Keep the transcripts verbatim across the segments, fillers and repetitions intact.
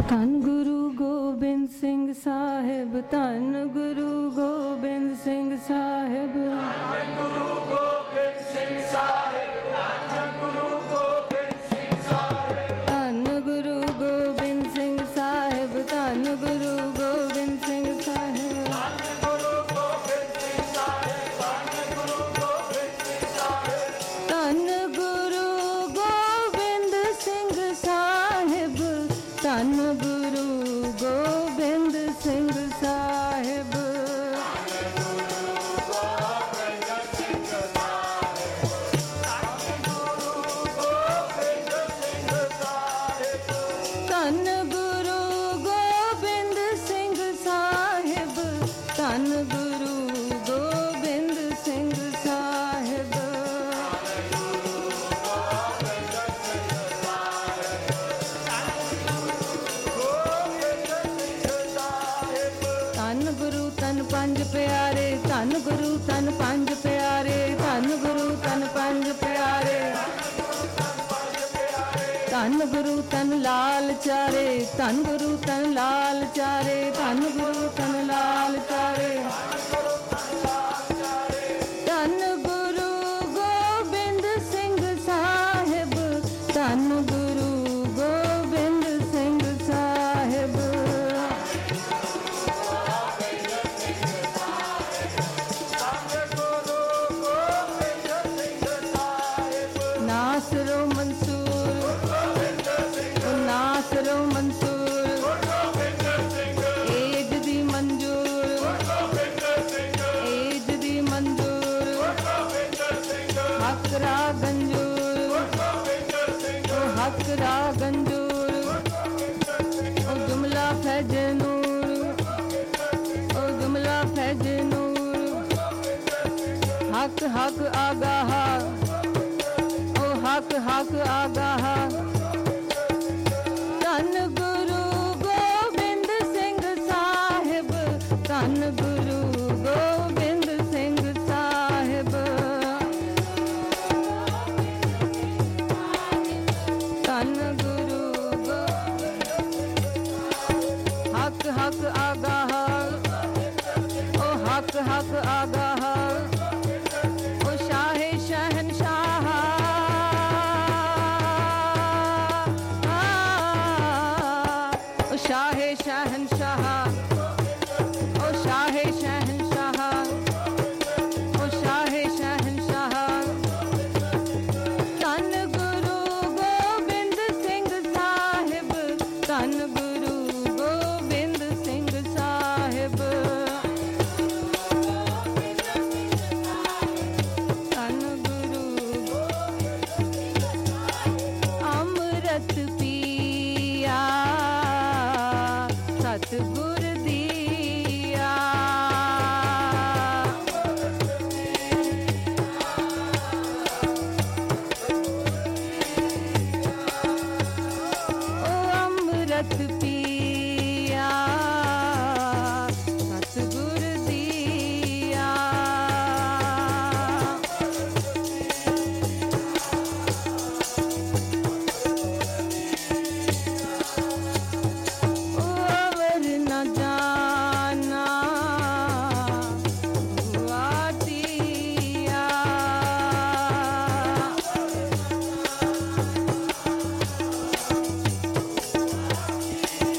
ਧੰਨ ਗੁਰੂ ਗੋਬਿੰਦ ਸਿੰਘ ਸਾਹਿਬ, ਧੰਨ ਗੁਰੂ ਗੋਬਿੰਦ ਸਿੰਘ ਸਾਹਿਬ, ਧੰਨ ਗੁਰੂ ਗੋਬਿੰਦ ਸਿੰਘ ਸਾਹਿਬ, ਧੰਨ ਗੁਰੂ ਗੋਬਿੰਦ ਸਿੰਘ ਸਾਹਿਬ, ਧੰਨ ਗੁਰੂ ਗੋਬਿੰਦ ਸਿੰਘ ਸਾਹਿਬ, ਧੰਨ ਗੁਰੂ ਗੋਬਿੰਦ ਸਿੰਘ ਸਾਹਿਬ, ਧੰਨ ਗੁਰੂ ਗੋਬਿੰਦ ਸਿੰਘ ਸਾਹਿਬ, ਧੰਨ ਗੁਰੂ ਗੋਬਿੰਦ ਸਿੰਘ ਸਾਹਿਬ, ਧੰਨ ਗੁਰੂ ਗੋਬਿੰਦ ਸਿੰਘ ਸਾਹਿਬ, ਧੰਨ ਗੁਰੂ ਗੋਬਿੰਦ ਸਿੰਘ ਸਾਹਿਬ, ਧੰਨ ਗੁਰੂ ਗੋਬਿੰਦ ਸਿੰਘ ਸਾਹਿਬ, ਧੰਨ ਗੁਰੂ ਗੋਬਿੰਦ ਸਿੰਘ ਸਾਹਿਬ, ਧੰਨ ਗੁਰੂ ਤਨ ਪੰਜ ਪਿਆਰੇ, ਧੰਨ ਗੁਰੂ ਤਨ ਪੰਜ ਪਿਆਰੇ, ਧੰਨ ਗੁਰੂ ਤਨ ਪੰਜ ਪਿਆਰੇ, ਧੰਨ ਗੁਰੂ ਤਨ ਲਾਲ ਚਾਰੇ, ਧੰਨ ਗੁਰੂ ਤਨ ਲਾਲ ਚਾਰੇ, ਧੰਨ ਗੁਰੂ ਤਨ ਲਾਲ ਚਾਰੇ, ਧੰਨ ਗੁਰੂ ਗੋਬਿੰਦ ਸਿੰਘ ਸਾਹਿਬ, ਧੰਨ ਗੁਰੂ ਗੋਬਿੰਦ ਸਿੰਘ ਸਾਹਿਬ, ਨਾਸਰੋ ਮਨਸੂਰ, ਉਹ ਨਾਸਰੋ ਮਨਸੂਰ, ਏਜ ਦੀ ਮਨਜ਼ੂਰ, ਏਜ ਦੀ ਮਨਜ਼ੂਰ, ਹੱਕ ਰਾ ਗੰਜੂਰ, ਉਹ ਹੱਕ ਰਾ ਗੰਜੂਰ, ਉਹ ਜੁਮਲਾ ਫੈਜ ਨੂਰ, ਉਹ ਜੁਮਲਾ ਫੈਜ ਨੂਰ, ਹੱਕ ਹੱਕ ਆਗਾਹ, ਹੱਕ ਹੱਕ ਆਗਾਹ, ਧੰਨ ਗੁਰੂ ਗੋਬਿੰਦ ਸਿੰਘ ਸਾਹਿਬ, ਧੰਨ ਗੁਰੂ ਗੋਬਿੰਦ ਸਿੰਘ ਸਾਹਿਬ, ਧੰਨ ਗੁਰੂ ਹੱਕ ਹੱਕ ਆਗਾਹ, ਉਹ ਹੱਕ ਹੱਕ ਆਗਾਹ, ਉਹ ਸ਼ਾਹੇ ਸ਼ਹਿਨਸ਼ਾਹ, शाहे शहनशाह, ओ शाहे शहनशाह, ओ शाहे शहनशाह, धन गुरु गोबिंद सिंह साहिब, धन गुरु गोबिंद सिंह साहिब, धन गुरु अमृत पिया सतगुर दिया, ओ अमृत पिया सतगुर दिया, न जाना आतिया, ओ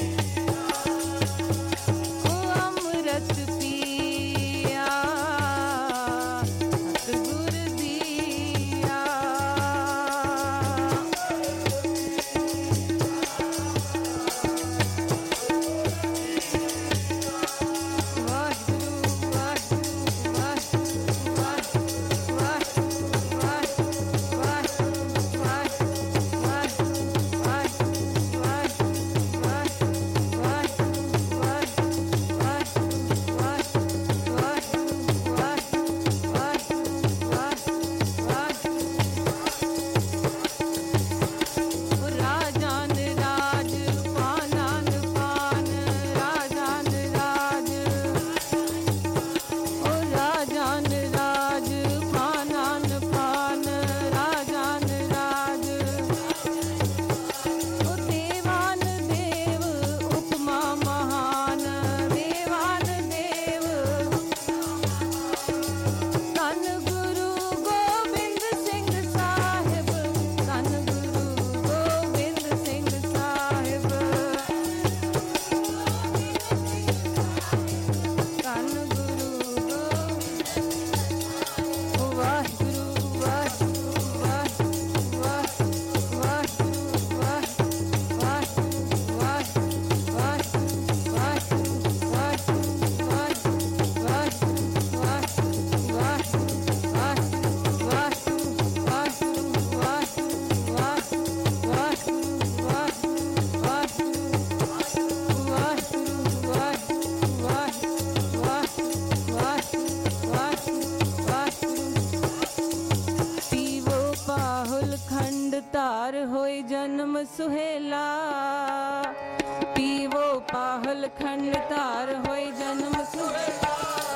पाहल खंड तार होई जन्म सुहेला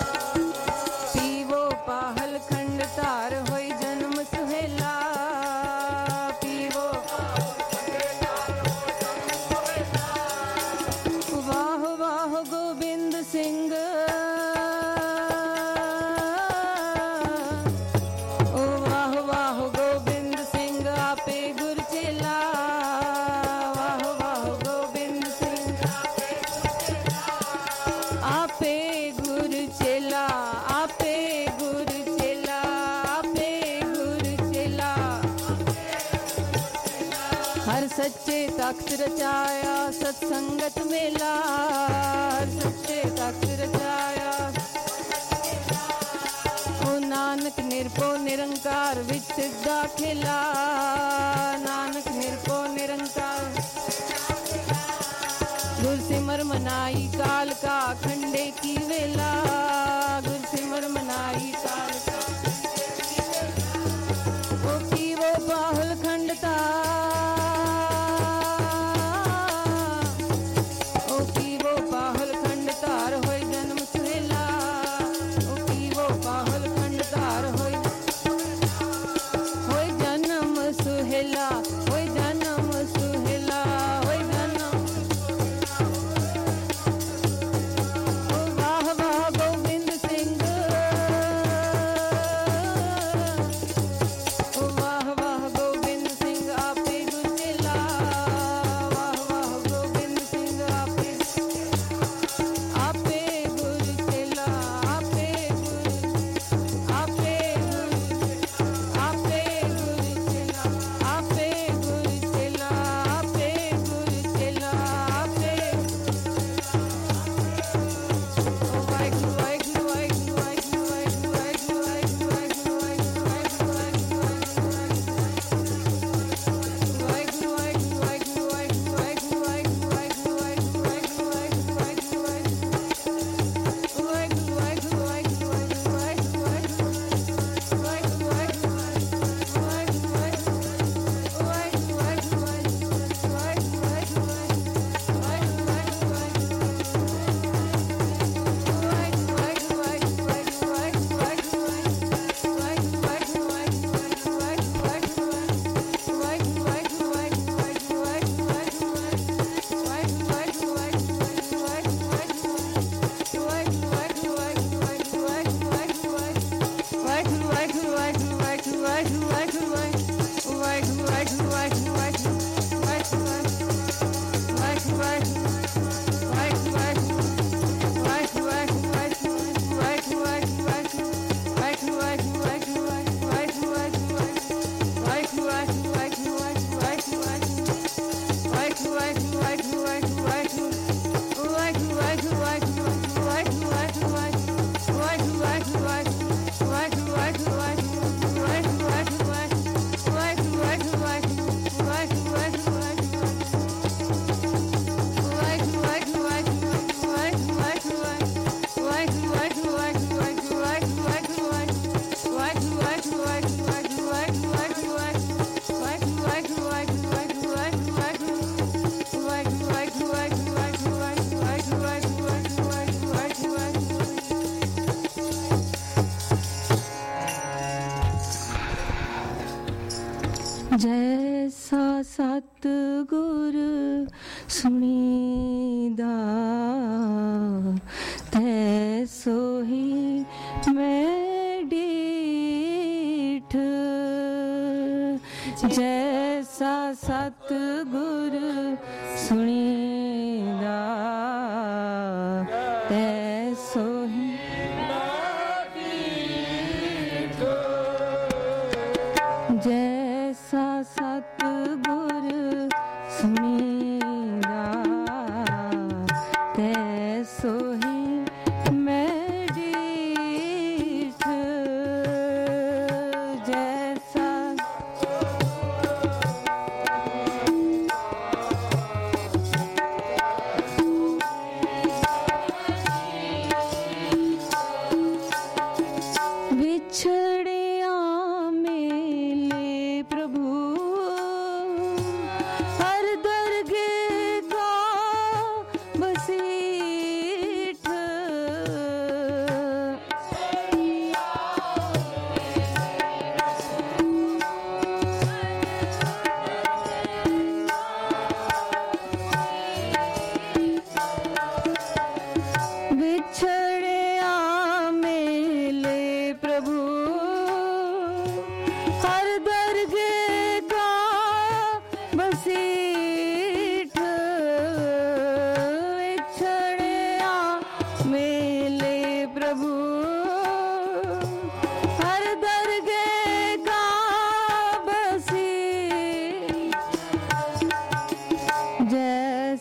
पीवो पाहल खंड तार होई जन्म सुहेला पीवो वाह वाह गोबिंद सिंह ओ वाह वाह गोबिंद सिंह आपे गुर चेला वाह वाह गोबिंद सिंह आपे गुर चेला आपे गुर चेला आपे गुर चेला हर सच्चे तख्त रचाया सत्संगत मेला हर सच्चे तख्त रचाया ओ नानक निरपो निरंकार विच सिद्धा खेला नानक निरपो निरंकार गुर सिमर मनाई काल का खंडे की वेला गुर सिमर मनाई काल का ओ की वो बाहुल खंडता ओ की वो बाहुल खंड तार होई जन्म सुहेला ओ की वो बाहुल खंड तार होई होई जन्म सुहेला होई जन्म सुहेला होई जन्म ओ वाह वाह गोबिंद सिंह ओ वाह वाह गोबिंद सिंह आपे गुर चेला वाह वाह गोबिंद सिंह आपे आपे गुर चेला आपे गुर आपे गुर आपे गुर चेला आपे गुर चेला आपे गुर चेला आपे ओ वाहिगुरू वाहिगुरू वाहिगुरू वाहिगुरू वाहिगुरू वाहिगुरू वाहिगुरू वाहिगुरू वाहिगुरू वाहिगुरू वाहिगुरू वाहिगुरू वाहिगुरू वाहिगुरू वाहिगुरू वाहिगुरू जैसा सतगुर सुनीदा तैसो ही मैं डीठ जैसा सतगुर सुनीदा तैसो ही जैसा सतगुर सुनीदा तैसो ही मैं डीठ जैसा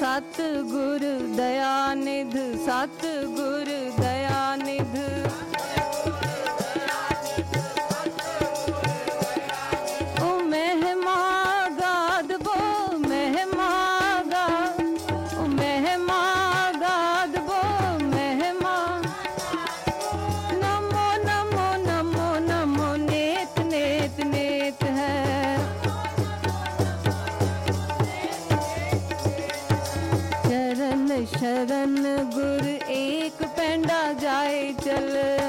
सतगुर दयानिध सतगुर दयानिध ओ महिमा गाद बो महिमा गा ओ महिमा गाद बो महिमा नमो नमो नमो नमो नेत नेत नेत है चरण शरण गुर एक पेंडा जाए चल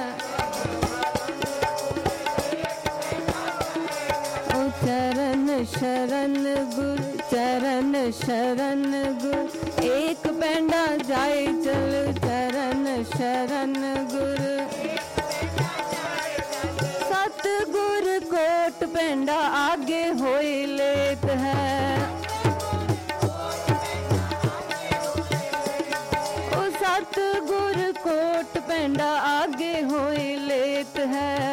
ओ चरण शरण गुर चरण शरण गुर एक पेंडा जाए चल चरण शरण गुर सतगुर कोट पेंडा आगे होए लेत है ओ सतगुर कोट पेंडा आगे होए लेत है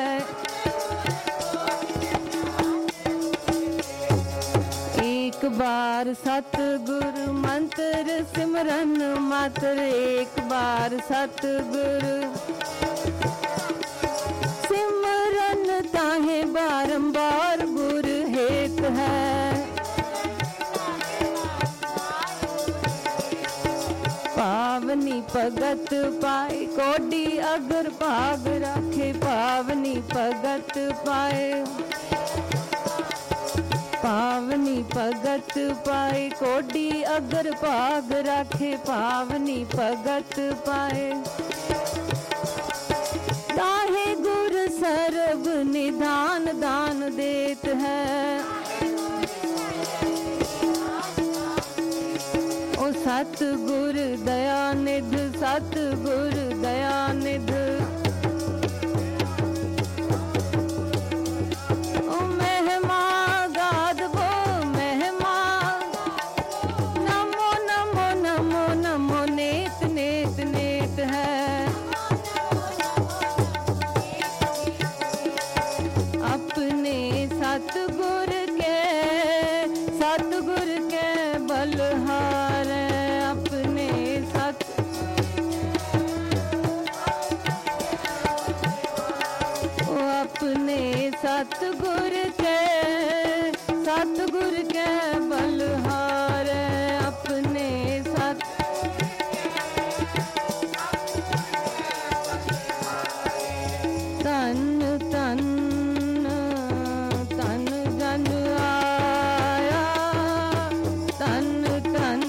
एक बार सतगुर मंत्र सिमरन मात्र एक बार सतगुर सिमरन ताहे बारंबार गुर हेत है पावनी भगत पाए कोडी अगर भाग राखे पावनी भगत पाए पावनी भगत पाए कोडी अगर भाग राखे पावनी भगत पाए ताहे गुर सर्व निधान दान देत है ओ सतगुर दयानिध सतगुर दयानिध ओ महिमा गाद बो महिमा नमो नमो नमो नमो नेत नेत नेत है अपने सतगुर के सतगुर के बलहार अपने सत ओ अपने सतगुर के सतगुर के बलहार अपने सत तन तन तन जन आया तन तन